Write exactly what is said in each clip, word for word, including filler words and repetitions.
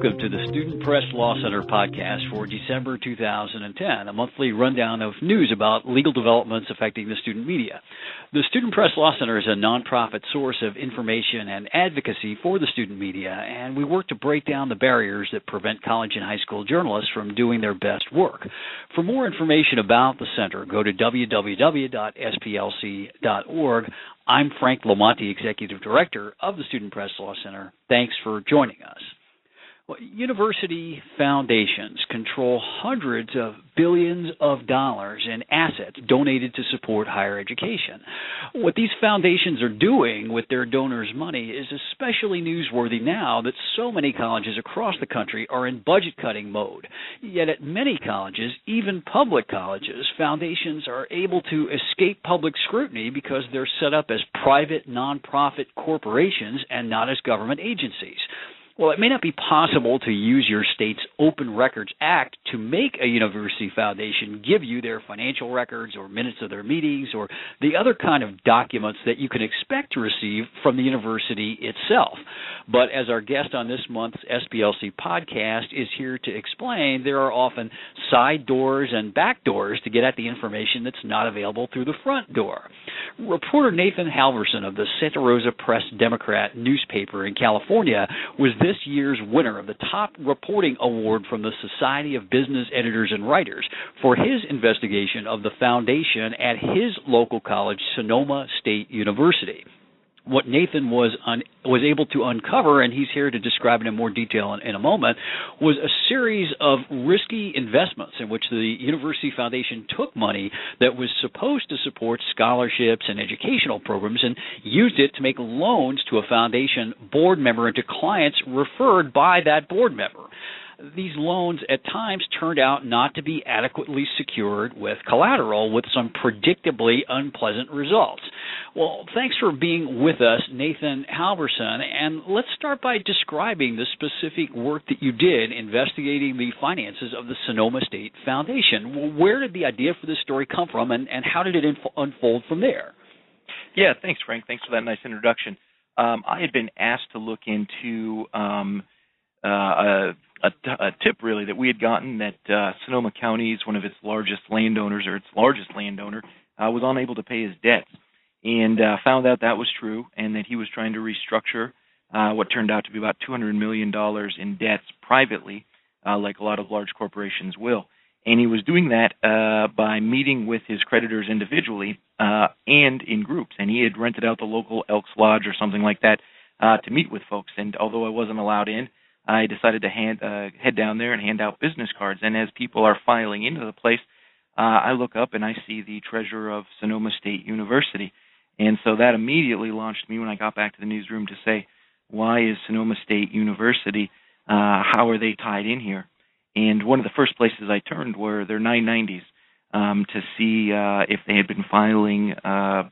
Welcome to the Student Press Law Center podcast for December two thousand ten, a monthly rundown of news about legal developments affecting the student media. The Student Press Law Center is a nonprofit source of information and advocacy for the student media, and we work to break down the barriers that prevent college and high school journalists from doing their best work. For more information about the center, go to w w w dot s p l c dot org. I'm Frank Lamonti, Executive Director of the Student Press Law Center. Thanks for joining us. Well, university foundations control hundreds of billions of dollars in assets donated to support higher education. What these foundations are doing with their donors' money is especially newsworthy now that so many colleges across the country are in budget-cutting mode. Yet at many colleges, even public colleges, foundations are able to escape public scrutiny because they're set up as private, nonprofit corporations and not as government agencies. Well, it may not be possible to use your state's Open Records Act to make a university foundation give you their financial records or minutes of their meetings or the other kind of documents that you can expect to receive from the university itself. But as our guest on this month's S P L C podcast is here to explain, there are often side doors and back doors to get at the information that's not available through the front door. Reporter Nathan Halverson of the Santa Rosa Press Democrat newspaper in California was this year's winner of the top reporting award from the Society of Business Editors and Writers for his investigation of the foundation at his local college, Sonoma State University. What Nathan was un, was able to uncover, and he's here to describe it in more detail in, in a moment, was a series of risky investments in which the University Foundation took money that was supposed to support scholarships and educational programs and used it to make loans to a foundation board member and to clients referred by that board member. These loans at times turned out not to be adequately secured with collateral, with some predictably unpleasant results. Well, thanks for being with us, Nathan Halverson, and let's start by describing the specific work that you did investigating the finances of the Sonoma State Foundation. Well, where did the idea for this story come from, and, and how did it inf- unfold from there? Yeah, thanks, Frank. Thanks for that nice introduction. Um, I had been asked to look into um, uh, a A, t- a tip, really, that we had gotten that uh, Sonoma County is one of its largest landowners, or its largest landowner, uh, was unable to pay his debts, and uh, found out that was true, and that he was trying to restructure uh, what turned out to be about two hundred million dollars in debts privately, uh, like a lot of large corporations will. And he was doing that uh, by meeting with his creditors individually uh, and in groups, and he had rented out the local Elks Lodge or something like that uh, to meet with folks, and although I wasn't allowed in, I decided to hand, uh, head down there and hand out business cards. And as people are filing into the place, uh, I look up and I see the treasurer of Sonoma State University. And so that immediately launched me when I got back to the newsroom to say, why is Sonoma State University, uh, how are they tied in here? And one of the first places I turned were their nine nineties um, to see uh, if they had been filing, uh,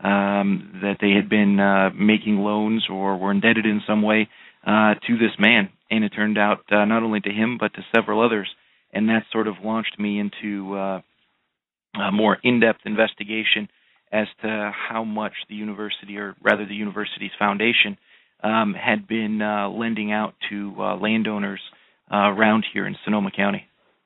um, that they had been uh, making loans or were indebted in some way uh, to this man. And it turned out uh, not only to him, but to several others. And that sort of launched me into uh, a more in-depth investigation as to how much the university, or rather the university's foundation, um, had been uh, lending out to uh, landowners uh, around here in Sonoma County.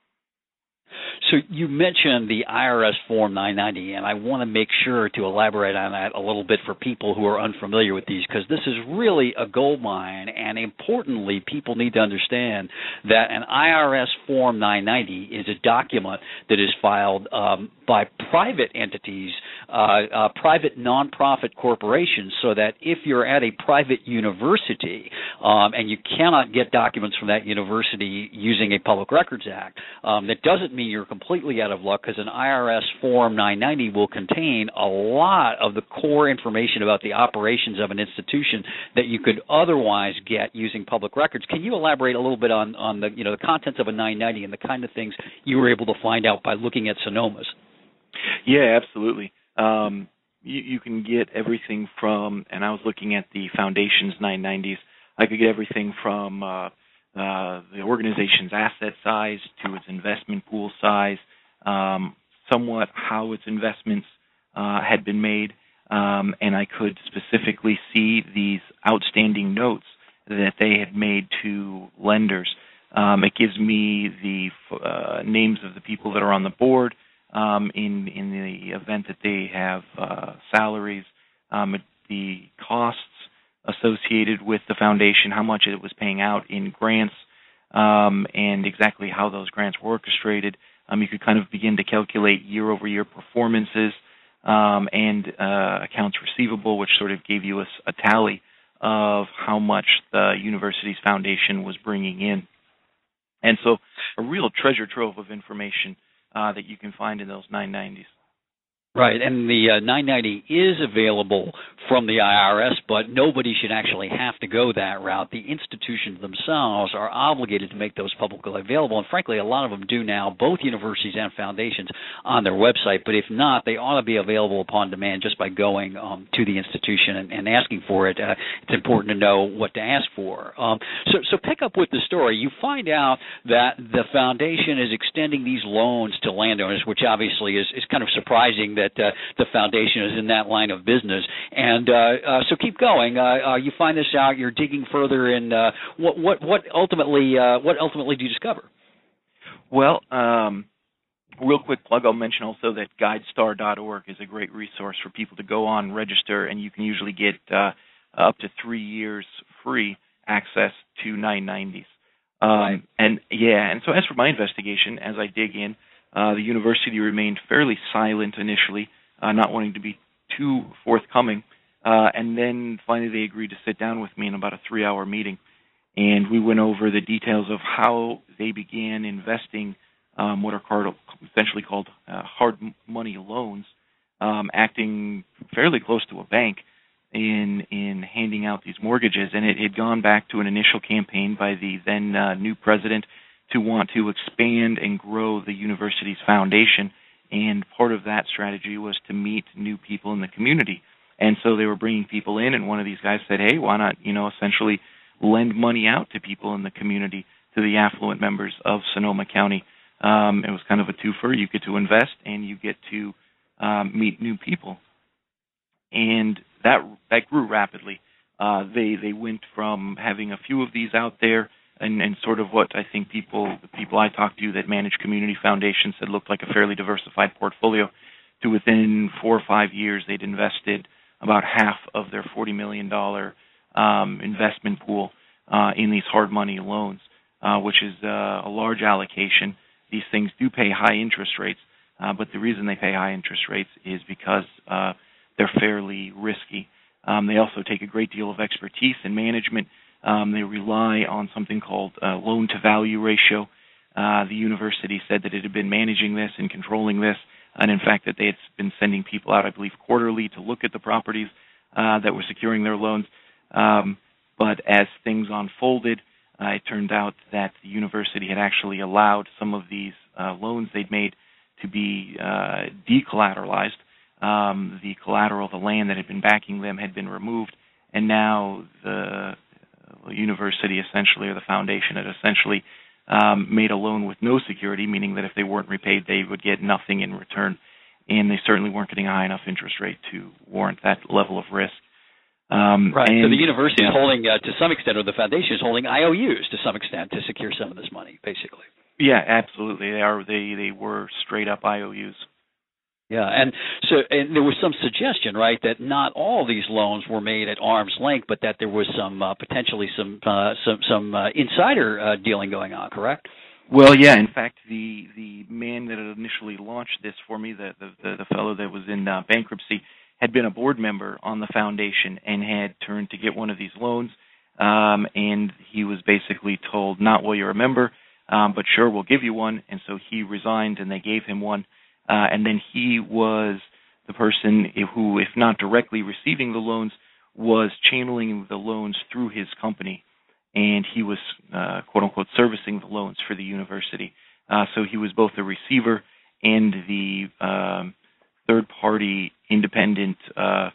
So you mentioned the I R S Form nine ninety, and I want to make sure to elaborate on that a little bit for people who are unfamiliar with these, because this is really a gold mine, and importantly, people need to understand that an I R S Form nine ninety is a document that is filed um, by private entities, uh, uh, private nonprofit corporations, so that if you're at a private university um, and you cannot get documents from that university using a Public Records Act, um, that doesn't mean you're completely out of luck, because an I R S Form nine ninety will contain a lot of the core information about the operations of an institution that you could otherwise get using public records. Can you elaborate a little bit on, on the you know the contents of a nine ninety and the kind of things you were able to find out by looking at Sonoma's? Yeah, absolutely. Um, you, you can get everything from, and I was looking at the Foundation's nine nineties, I could get everything from uh, uh, the organization's asset size to its investment pool size, um, somewhat how its investments uh, had been made, um, and I could specifically see these outstanding notes that they had made to lenders. Um, it gives me the uh, names of the people that are on the board um, in in the event that they have uh, salaries, um, the costs associated with the foundation, how much it was paying out in grants, um, and exactly how those grants were orchestrated. Um, you could kind of begin to calculate year-over-year performances um, and uh, accounts receivable, which sort of gave you a, a tally of how much the university's foundation was bringing in. And so a real treasure trove of information uh, that you can find in those nine nineties. Right, and the uh, nine ninety is available from the I R S, but nobody should actually have to go that route. The institutions themselves are obligated to make those publicly available, and frankly, a lot of them do now, both universities and foundations, on their website. But if not, they ought to be available upon demand just by going um, to the institution and, and asking for it. Uh, it's important to know what to ask for. Um, so, so pick up with the story. You find out that the foundation is extending these loans to landowners, which obviously is, is kind of surprising that That uh, the foundation is in that line of business, and uh, uh, so keep going. Uh, uh, you find this out. You're digging further, and uh, what what what ultimately uh, what ultimately do you discover? Well, um, real quick plug. I'll mention also that GuideStar dot org is a great resource for people to go on, register, and you can usually get uh, up to three years free access to nine nineties. Um, right. And yeah, and so as for my investigation, as I dig in. Uh, the university remained fairly silent initially, uh, not wanting to be too forthcoming, uh, and then finally they agreed to sit down with me in about a three-hour meeting, and we went over the details of how they began investing um, what are called, essentially called uh, hard money loans, um, acting fairly close to a bank in in handing out these mortgages, and it had gone back to an initial campaign by the then uh, new president to want to expand and grow the university's foundation, and part of that strategy was to meet new people in the community. And so they were bringing people in, and one of these guys said, hey, why not, you know, essentially lend money out to people in the community, to the affluent members of Sonoma County. Um, it was kind of a twofer. You get to invest, and you get to um, meet new people. And that that grew rapidly. Uh, they they went from having a few of these out there, And, and sort of what I think people, the people I talked to that manage community foundations said looked like a fairly diversified portfolio, to within four or five years they'd invested about half of their forty million dollars um, investment pool uh, in these hard money loans, uh, which is uh, a large allocation. These things do pay high interest rates, uh, but the reason they pay high interest rates is because uh, they're fairly risky. Um, they also take a great deal of expertise in management. Um, they rely on something called uh, loan-to-value ratio. Uh, the university said that it had been managing this and controlling this, and in fact that they had been sending people out, I believe, quarterly to look at the properties uh, that were securing their loans. Um, but as things unfolded, uh, it turned out that the university had actually allowed some of these uh, loans they'd made to be uh, decollateralized. Um, the collateral, the land that had been backing them, had been removed, and now the university essentially, or the foundation, had essentially um, made a loan with no security, meaning that if they weren't repaid, they would get nothing in return, and they certainly weren't getting a high enough interest rate to warrant that level of risk. Um, right, and, so the university yeah. is holding, uh, to some extent, or the foundation is holding I O Us to some extent to secure some of this money, basically. Yeah, absolutely. They are. They they were straight up I O Us. Yeah, and so and there was some suggestion, right, that not all these loans were made at arm's length, but that there was some uh, potentially some uh, some some uh, insider uh, dealing going on, correct? Well, yeah. In fact, the the man that had initially launched this for me, the the, the, the fellow that was in uh, bankruptcy, had been a board member on the foundation and had turned to get one of these loans, um, and he was basically told, not while you're a member, um, but sure, we'll give you one. And so he resigned, and they gave him one. Uh, and then he was the person who, if not directly receiving the loans, was channeling the loans through his company. And he was, uh, quote-unquote, servicing the loans for the university. Uh, so he was both the receiver and the um, third-party independent uh,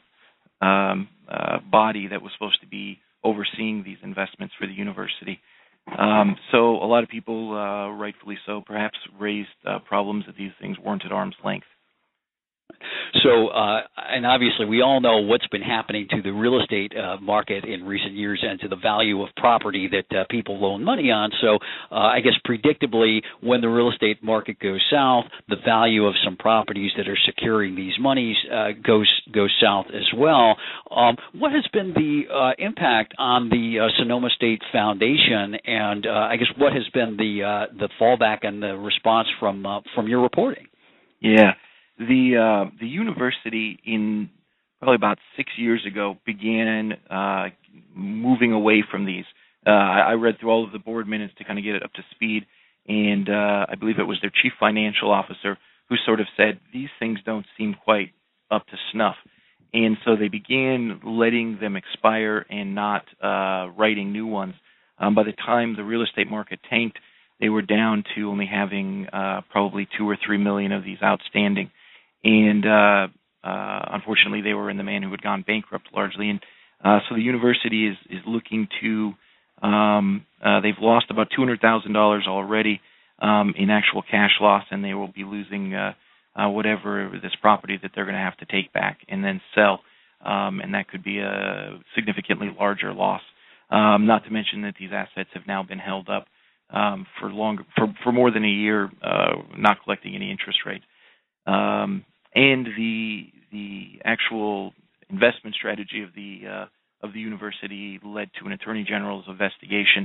um, uh, body that was supposed to be overseeing these investments for the university. Um, so a lot of people, uh, rightfully so, perhaps raised uh, problems that these things weren't at arm's length. So, uh, and obviously we all know what's been happening to the real estate uh, market in recent years and to the value of property that uh, people loan money on. So uh, I guess predictably when the real estate market goes south, the value of some properties that are securing these monies uh, goes goes south as well. Um, what has been the uh, impact on the uh, Sonoma State Foundation, and uh, I guess what has been the uh, the fallback and the response from uh, from your reporting? Yeah, the uh, the university in probably about six years ago began uh, moving away from these. Uh, I read through all of the board minutes to kind of get it up to speed, and uh, I believe it was their chief financial officer who sort of said, these things don't seem quite up to snuff. And so they began letting them expire and not uh, writing new ones. Um, by the time the real estate market tanked, they were down to only having uh, probably two or three million of these outstanding. And uh, uh, unfortunately, they were in the man who had gone bankrupt largely. And uh, so the university is, is looking to, um, uh, they've lost about two hundred thousand dollars already um, in actual cash loss, and they will be losing uh, uh, whatever this property that they're going to have to take back and then sell. Um, and that could be a significantly larger loss. Um, not to mention that these assets have now been held up um, for longer, for, for more than a year, uh, not collecting any interest rate. Um, and the the actual investment strategy of the uh, of the university led to an attorney general's investigation.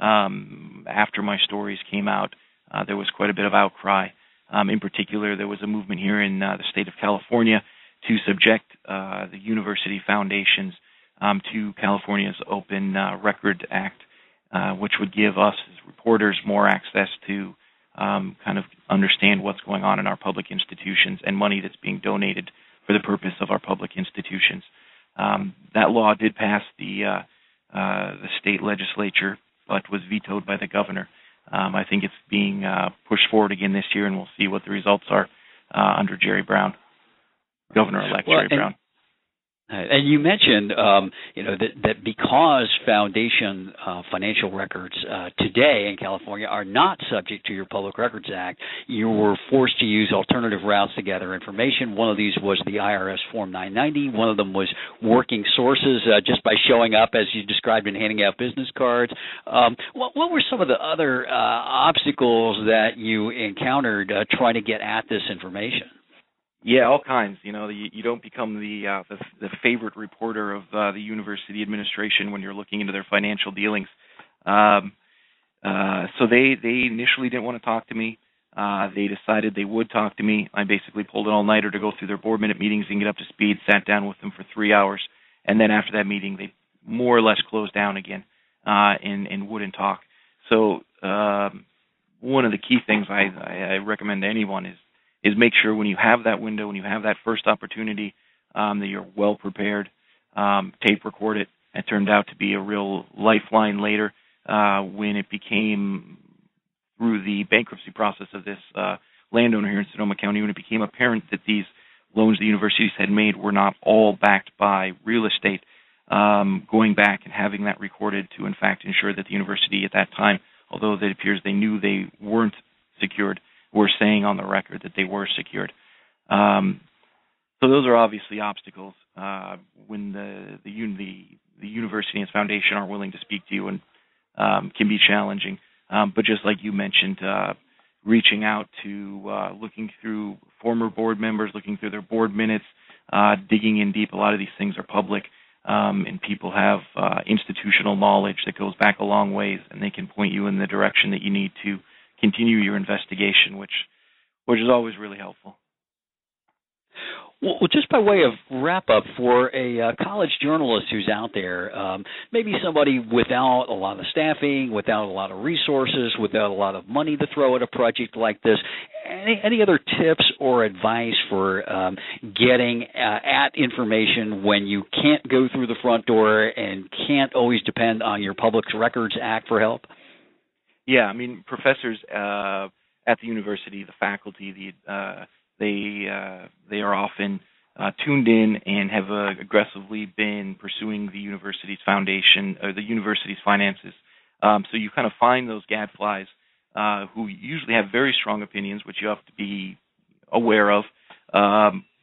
Um, after my stories came out, uh, there was quite a bit of outcry. Um, in particular, there was a movement here in uh, the state of California to subject uh, the university foundations um, to California's Open uh, Record Act, uh, which would give us as reporters more access to um, kind of understand what's going on in our public institutions and money that's being donated for the purpose of our public institutions. Um, that law did pass the uh, uh, the state legislature, but was vetoed by the governor. Um, I think it's being uh, pushed forward again this year, and we'll see what the results are uh, under Jerry Brown, Governor-elect well, Jerry and, Brown. And you mentioned, um, you know, that, that because foundation uh, financial records uh, today in California are not subject to your Public Records Act, you were forced to use alternative routes to gather information. One of these was the I R S Form nine ninety. One of them was working sources, uh, just by showing up, as you described, and handing out business cards. Um, what, what were some of the other uh, obstacles that you encountered uh, trying to get at this information? Yeah, all kinds. You know, you, you don't become the, uh, the the favorite reporter of uh, the university administration when you're looking into their financial dealings. Um, uh, so they they initially didn't want to talk to me. Uh, they decided they would talk to me. I basically pulled an all-nighter to go through their board minute meetings and get up to speed. Sat down with them for three hours, and then after that meeting, they more or less closed down again uh, and and wouldn't talk. So um, one of the key things I, I, I recommend to anyone is. is make sure when you have that window, when you have that first opportunity, um, that you're well prepared. Um, tape record it. It turned out to be a real lifeline later uh, when it became, through the bankruptcy process of this uh, landowner here in Sonoma County, when it became apparent that these loans the universities had made were not all backed by real estate, um, going back and having that recorded to, in fact, ensure that the university at that time, although it appears they knew they weren't secured, were saying on the record that they were secured. Um, so those are obviously obstacles uh, when the the, un- the the university and its foundation aren't willing to speak to you, and um, can be challenging. Um, but just like you mentioned, uh, reaching out to, uh, looking through former board members, looking through their board minutes, uh, digging in deep. A lot of these things are public, um, and people have uh, institutional knowledge that goes back a long ways, and they can point you in the direction that you need to continue your investigation, which which is always really helpful. Well, just by way of wrap-up, for a uh, college journalist who's out there, um, maybe somebody without a lot of staffing, without a lot of resources, without a lot of money to throw at a project like this, any, any other tips or advice for um, getting uh, at information when you can't go through the front door and can't always depend on your Public Records Act for help? Yeah, I mean, professors uh, at the university, the faculty, the uh, they uh, they are often uh, tuned in and have uh, aggressively been pursuing the university's foundation or the university's finances. Um, so you kind of find those gadflies uh, who usually have very strong opinions, which you have to be aware of. Um,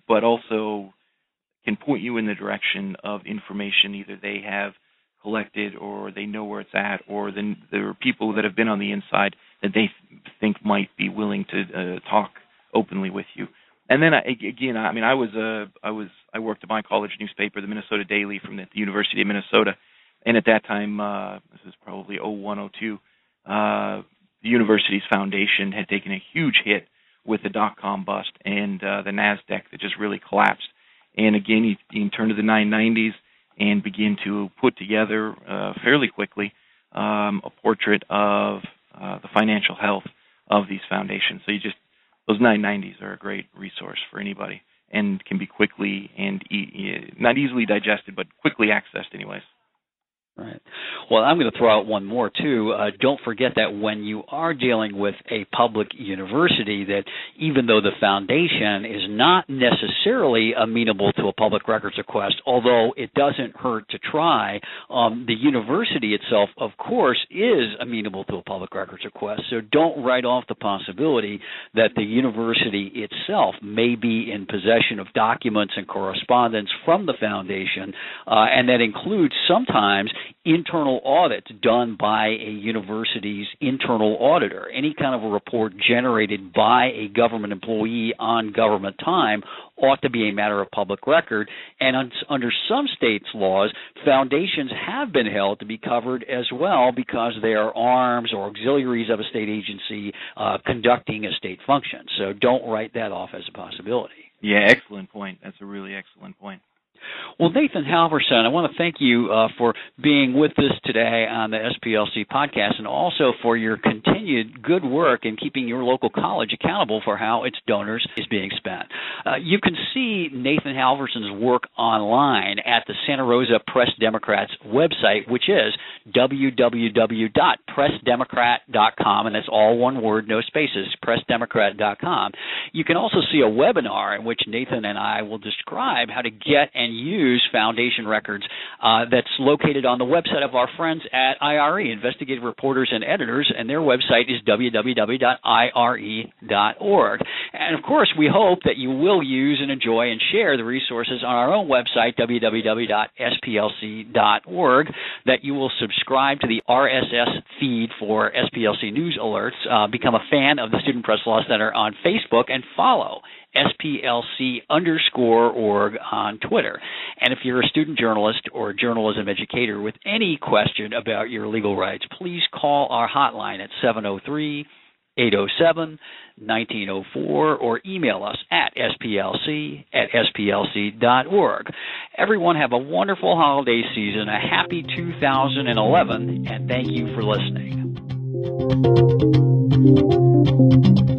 but also can point you in the direction of information either they have collected or they know where it's at, or then there are people that have been on the inside that they th- think might be willing to uh, talk openly with you. And then I, again, I mean, I was uh, I was I worked at my college newspaper, the Minnesota Daily, from the, the University of Minnesota, and at that time, uh, this is probably oh one, oh two, uh, the university's foundation had taken a huge hit with the dot-com bust and uh, the NASDAQ that just really collapsed. And again, you, you can turn to the nine nineties and begin to put together uh, fairly quickly um, a portrait of uh, the financial health of these foundations. So you just those nine nineties are a great resource for anybody and can be quickly and e- not easily digested, but quickly accessed anyways. Right. Well, I'm going to throw out one more, too. Uh, don't forget that when you are dealing with a public university, that even though the foundation is not necessarily amenable to a public records request, although it doesn't hurt to try, um, the university itself, of course, is amenable to a public records request. So don't write off the possibility that the university itself may be in possession of documents and correspondence from the foundation, uh, and that includes sometimes internal audits done by a university's internal auditor. Any kind of a report generated by a government employee on government time ought to be a matter of public record. And un- under some states' laws, foundations have been held to be covered as well because they are arms or auxiliaries of a state agency uh, conducting a state function. So don't write that off as a possibility. Yeah, excellent point. That's a really excellent point. Well, Nathan Halverson, I want to thank you uh, for being with us today on the S P L C podcast, and also for your continued good work in keeping your local college accountable for how its donors is being spent. Uh, you can see Nathan Halverson's work online at the Santa Rosa Press Democrats website, which is w w w dot press democrat dot com, and that's all one word, no spaces, press democrat dot com. You can also see a webinar in which Nathan and I will describe how to get and use foundation records uh, that's located on the website of our friends at I R E, Investigative Reporters and Editors, and their website is w w w dot i r e dot org. And, of course, we hope that you will use and enjoy and share the resources on our own website, w w w dot s p l c dot org, that you will subscribe to the R S S feed for S P L C News Alerts, uh, become a fan of the Student Press Law Center on Facebook, and follow S P L C underscore org on Twitter. And if you're a student journalist or a journalism educator with any question about your legal rights, please call our hotline at seven oh three, eight oh seven, nineteen oh four or email us at s p l c at s p l c dot org. Everyone have a wonderful holiday season, a happy two thousand eleven, and thank you for listening.